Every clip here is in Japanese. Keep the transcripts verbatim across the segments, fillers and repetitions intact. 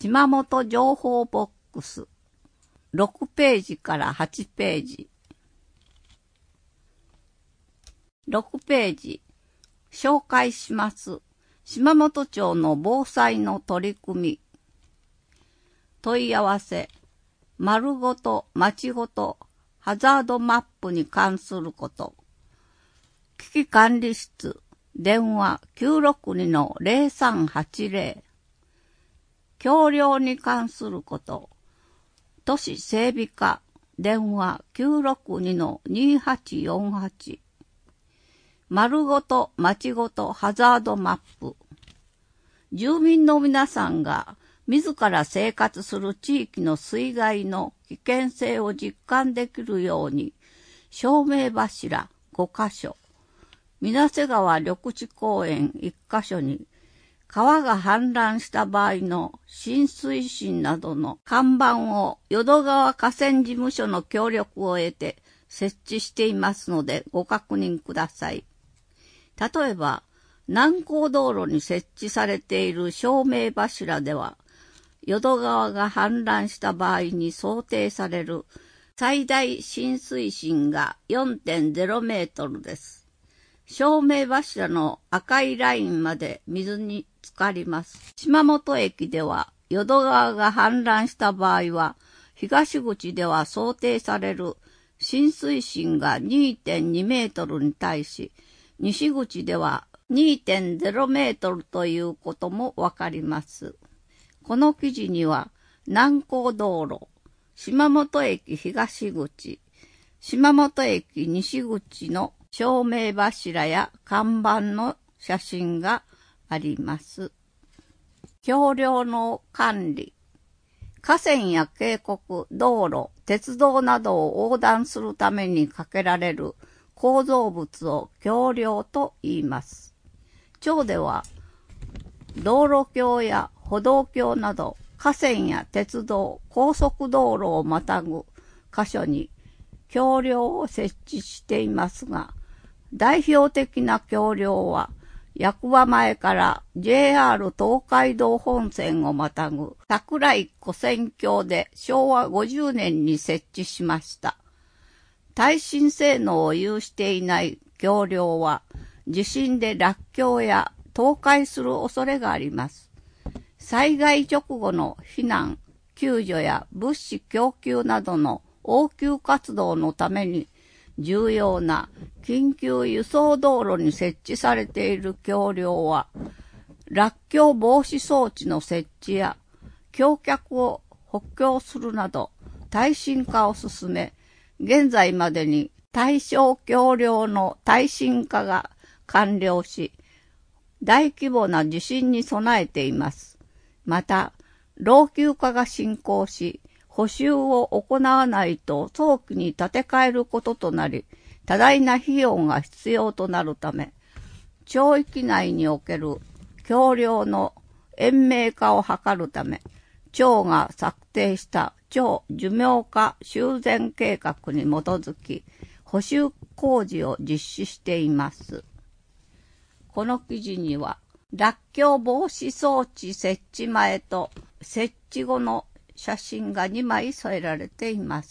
島本情報ボックス。ろくページからはちページ。ろくページ。紹介します。島本町の防災の取り組み。問い合わせ。丸ごと、町ごと、ハザードマップに関すること。危機管理室、電話 きゅうろくにのゼロさんはちゼロ。橋梁に関すること。都市整備課、電話 きゅうろくにのにはちよんはち。丸ごと、町ごと、ハザードマップ。住民の皆さんが自ら生活する地域の水害の危険性を実感できるように、照明柱ごかしょ、水瀬川緑地公園いっかしょに、川が氾濫した場合の浸水深などの看板を淀川河川事務所の協力を得て設置していますのでご確認ください。例えば、南港道路に設置されている照明柱では、淀川が氾濫した場合に想定される最大浸水深が よんてんゼロメートルです。照明柱の赤いラインまで水に浸かります。島本駅では、淀川が氾濫した場合は、東口では想定される浸水深が にてんにメートルに対し、西口では にてんゼロメートルということもわかります。この記事には、南港道路、島本駅東口、島本駅西口の照明柱や看板の写真があります。橋梁の管理。河川や渓谷、道路、鉄道などを横断するために架けられる構造物を橋梁と言います。町では、道路橋や歩道橋など河川や鉄道、高速道路をまたぐ箇所に橋梁を設置していますが、代表的な橋梁は役場前から ジェイアール 東海道本線をまたぐ桜井古線橋でしょうわごじゅうねんに設置しました。耐震性能を有していない橋梁は地震で落橋や倒壊する恐れがあります。災害直後の避難、救助や物資供給などの応急活動のために重要な緊急輸送道路に設置されている橋梁は、落橋防止装置の設置や橋脚を補強するなど耐震化を進め、現在までに対象橋梁の耐震化が完了し、大規模な地震に備えています。また、老朽化が進行し、補修を行わないと早期に建て替えることとなり、多大な費用が必要となるため、町域内における橋梁の延命化を図るため、町が策定した町寿命化修繕計画に基づき、補修工事を実施しています。この記事には、落橋防止装置設置前と設置後の写真がにまい添えられています。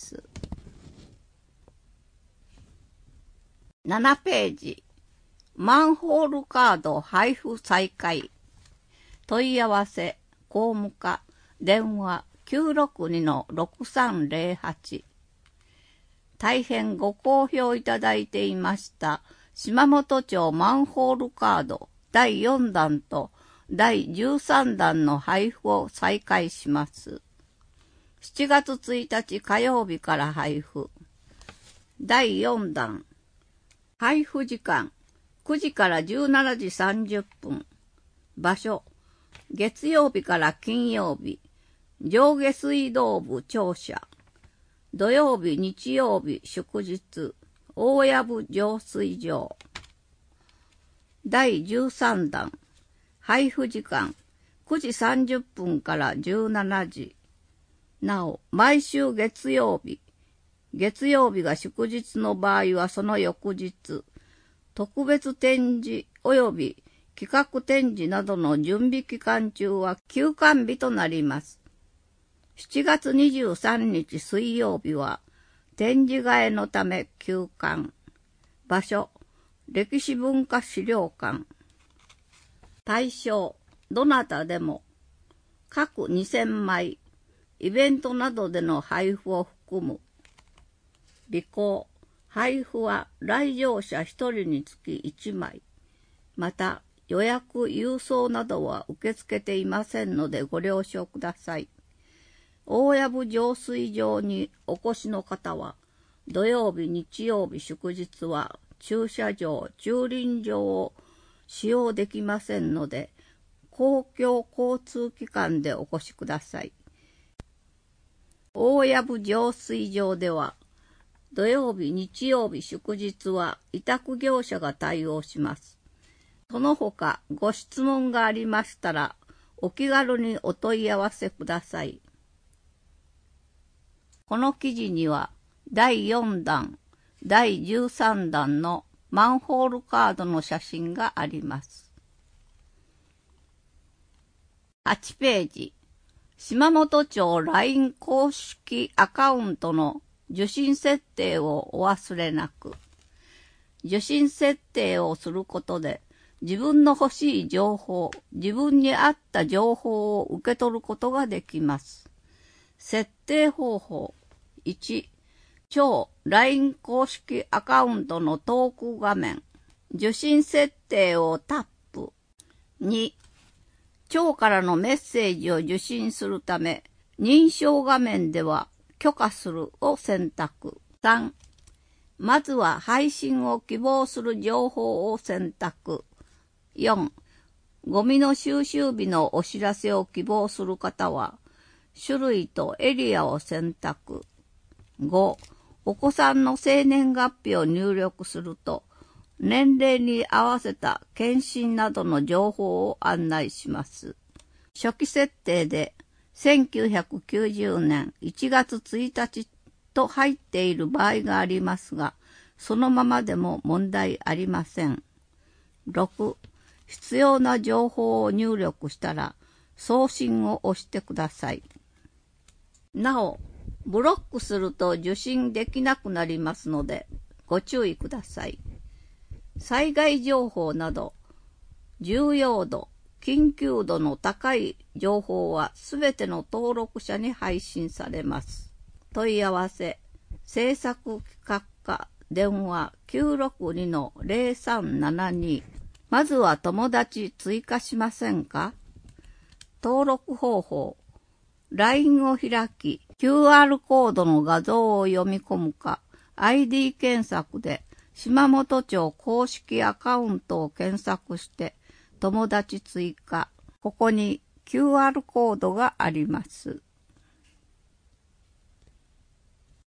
ななページ。マンホールカード配布再開。問い合わせ、公務課、電話 きゅうろくにのろくさんゼロはち。大変ご好評いただいていました島本町マンホールカードだいよんだんとだいじゅうさんだんの配布を再開します。しちがつついたち火曜日から配布。だいよんだん。配布時間くじからじゅうしちじさんじゅっぷん。場所月曜日から金曜日。上下水道部庁舎。土曜日、日曜日、祝日。大藪浄水場。だいじゅうさんだん。配布時間くじさんじゅっぷんからじゅうしちじ。なお、毎週月曜日。月曜日が祝日の場合はその翌日。特別展示及び企画展示などの準備期間中は休館日となります。 しちがつにじゅうさんにち水曜日は展示会のため休館。場所、歴史文化資料館。対象、どなたでも。各にせんまい。イベントなどでの配布を含む。履行、配布は来場者ひとりにつきいちまい。また、予約、郵送などは受け付けていませんのでご了承ください。大藪浄水場にお越しの方は、土曜日、日曜日、祝日は駐車場、駐輪場を使用できませんので、公共交通機関でお越しください。大藪浄水場では、土曜日、日曜日、祝日は委託業者が対応します。その他、ご質問がありましたら、お気軽にお問い合わせください。この記事には、だいよんだん、だいじゅうさんだんのマンホールカードの写真があります。はちページ、島本町 ライン 公式アカウントの受信設定をお忘れなく。受信設定をすることで、自分の欲しい情報、自分に合った情報を受け取ることができます。設定方法。いち、超 ライン 公式アカウントのトーク画面。受信設定をタップ。に、超からのメッセージを受信するため、認証画面では許可するを選択。さん、まずは配信を希望する情報を選択。よん、ゴミの収集日のお知らせを希望する方は、種類とエリアを選択。ご、お子さんの生年月日を入力すると、年齢に合わせた検診などの情報を案内します。初期設定でせんきゅうひゃくきゅうじゅうねんいちがつついたちと入っている場合がありますが、そのままでも問題ありません。ろく、必要な情報を入力したら送信を押してください。なお、ブロックすると受信できなくなりますのでご注意ください。災害情報など重要度、緊急度の高い情報はすべての登録者に配信されます。問い合わせ、制作企画課、電話 きゅうろくにのゼロさんななに。まずは友達追加しませんか？登録方法。ライン を開き、キューアール コードの画像を読み込むか、アイディー 検索で島本町公式アカウントを検索して、友達追加。ここに キューアール コードがあります。